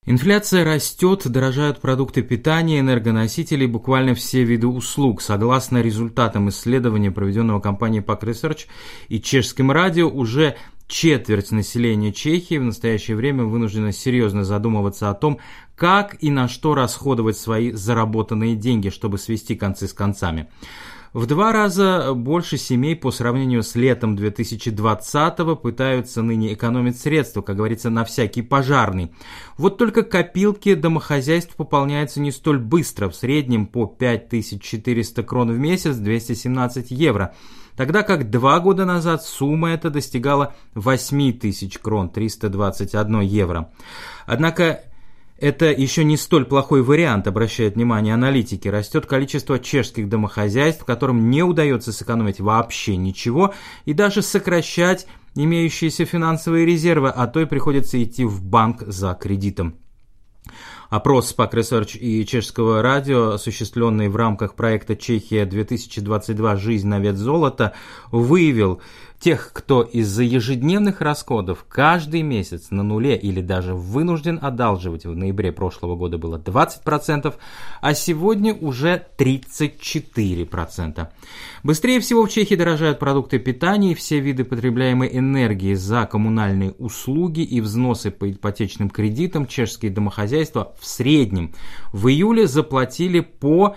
Инфляция растет, дорожают продукты питания, энергоносители и буквально все виды услуг. Согласно результатам исследования, проведенного компанией Pack Research и чешским радио, уже четверть населения Чехии в настоящее время вынуждена серьезно задумываться о том, как и на что расходовать свои заработанные деньги, чтобы свести концы с концами. В 2 раза больше семей по сравнению с летом 2020-го пытаются ныне экономить средства, как говорится, на всякий пожарный. Вот только копилки домохозяйств пополняются не столь быстро, в среднем по 5400 крон в месяц, 217 евро. Тогда как 2 года назад сумма эта достигала 8000 крон, 321 евро. Однако это еще не столь плохой вариант, обращают внимание аналитики. Растет количество чешских домохозяйств, которым не удается сэкономить вообще ничего и даже сокращать имеющиеся финансовые резервы, а то и приходится идти в банк за кредитом. Опрос Pack Research и чешского радио, осуществленный в рамках проекта «Чехия-2022. Жизнь на вес золота», выявил тех, кто из-за ежедневных расходов каждый месяц на нуле или даже вынужден одалживать. В ноябре прошлого года было 20%, а сегодня уже 34%. Быстрее всего в Чехии дорожают продукты питания и все виды потребляемой энергии. За коммунальные услуги и взносы по ипотечным кредитам чешские домохозяйства в среднем в июле заплатили по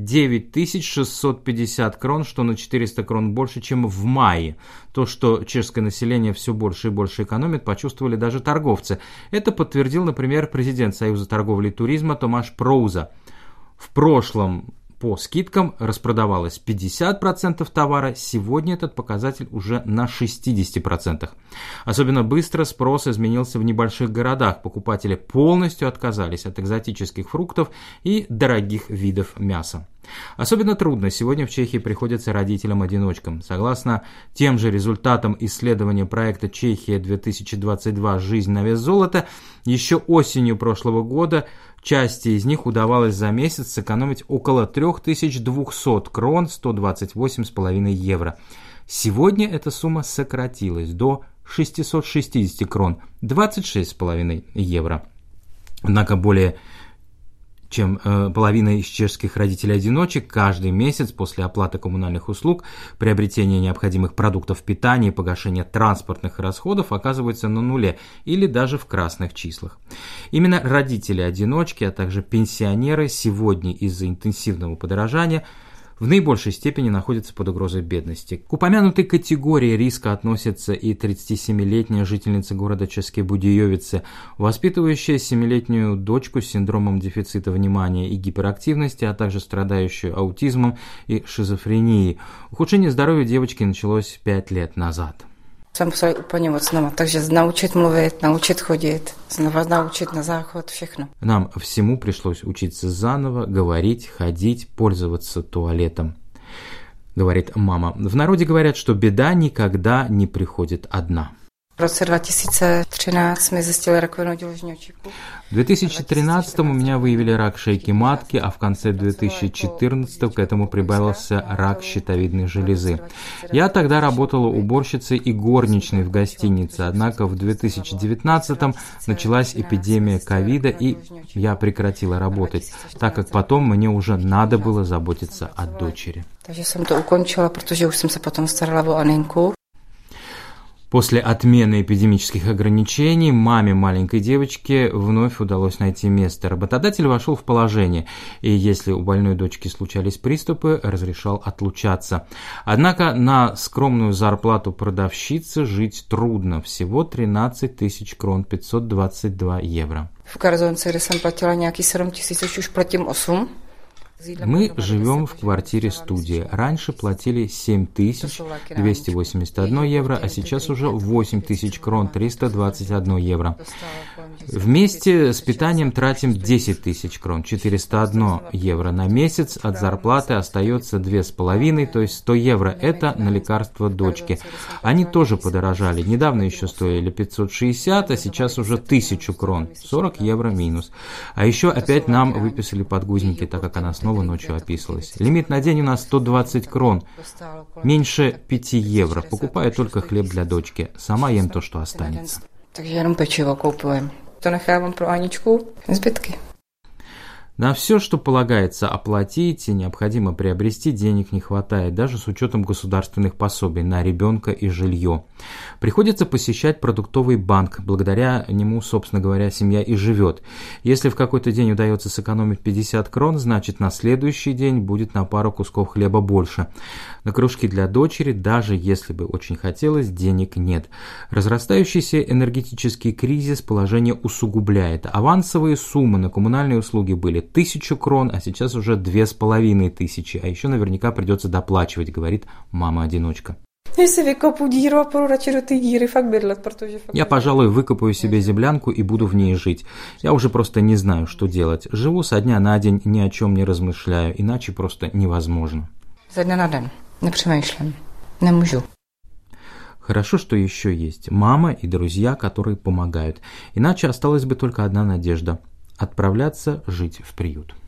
9650 крон, что на 400 крон больше, чем в мае. То, что чешское население все больше и больше экономит, почувствовали даже торговцы. Это подтвердил, например, президент Союза торговли и туризма Томаш Проуза. В прошлом по скидкам распродавалось 50% товара, сегодня этот показатель уже на 60%. Особенно быстро спрос изменился в небольших городах. Покупатели полностью отказались от экзотических фруктов и дорогих видов мяса. Особенно трудно сегодня в Чехии приходится родителям-одиночкам. Согласно тем же результатам исследования проекта «Чехия-2022. Жизнь на вес золота», еще осенью прошлого года части из них удавалось за месяц сэкономить около 3200 крон, 128,5 евро. Сегодня эта сумма сократилась до 660 крон, 26,5 евро. Однако более чем половина из чешских родителей-одиночек каждый месяц после оплаты коммунальных услуг, приобретения необходимых продуктов питания и погашения транспортных расходов оказываются на нуле или даже в красных числах. Именно родители-одиночки, а также пенсионеры сегодня из-за интенсивного подорожания в наибольшей степени находятся под угрозой бедности. К упомянутой категории риска относится и 37-летняя жительница города České Budějovice, воспитывающая 7-летнюю дочку с синдромом дефицита внимания и гиперактивности, а также страдающую аутизмом и шизофренией. Ухудшение здоровья девочки началось 5 лет назад. Jsem musela úplně moc znova, takže naučit mluvit, naučit chodit, znova naučit на záchod, všechno. Нам всему пришлось учиться заново, говорить, ходить, пользоваться туалетом, говорит мама. В народе говорят, что беда никогда не приходит одна. В роce 2013 мы застили раковину děložního. В 2013 у меня выявили рак шейки матки, а в конце 2014 к этому прибавился рак щитовидной железы. Я тогда работала уборщицей и горничной в гостинице, однако в 2019 началась эпидемия ковида, и я прекратила работать, так как потом мне уже надо было заботиться о дочери. Takže jsem to ukončila, protože už jsem se potom starala o Aninku. После отмены эпидемических ограничений маме маленькой девочки вновь удалось найти место. Работодатель вошел в положение, и если у больной дочки случались приступы, разрешал отлучаться. Однако на скромную зарплату продавщицы жить трудно. Всего 13 тысяч крон, 522 евро. В Карзонце, где я платила nějaký 7 000, už platím 8. Мы живем в квартире студии. Раньше платили 7281 евро, а сейчас уже 8000 крон, 321 евро. Вместе с питанием тратим 10 тысяч крон, 401 евро на месяц. От зарплаты остается 2,5, то есть 100 евро. Это на лекарства дочки. Они тоже подорожали. Недавно еще стоили 560, а сейчас уже 1000 крон, 40 евро минус. А еще опять нам выписали подгузники, так как она снова ночью описывалась. Лимит на день у нас 120 крон, меньше 5 евро. Покупаю только хлеб для дочки. Сама ем то, что останется. Takže jenom pečivo koupujeme. to nechávám pro Aničku, zbytky. На все, что полагается оплатить и необходимо приобрести, денег не хватает, даже с учетом государственных пособий на ребенка и жилье. Приходится посещать продуктовый банк, благодаря нему, собственно говоря, семья и живет. Если в какой-то день удается сэкономить 50 крон, значит на следующий день будет на пару кусков хлеба больше. На кружки для дочери, даже если бы очень хотелось, денег нет. Разрастающийся энергетический кризис положение усугубляет. Авансовые суммы на коммунальные услуги были 1000 крон, а сейчас уже 2500, а еще наверняка придется доплачивать, говорит мама-одиночка. Я, пожалуй, выкопаю себе землянку и буду в ней жить. Я уже просто не знаю, что делать. Живу со дня на день, ни о чем не размышляю, иначе просто невозможно. Со дня на день. Не přemýšlím. Nemůžu. Хорошо, что еще есть мама и друзья, которые помогают. Иначе осталась бы только одна надежда – отправляться жить в приют.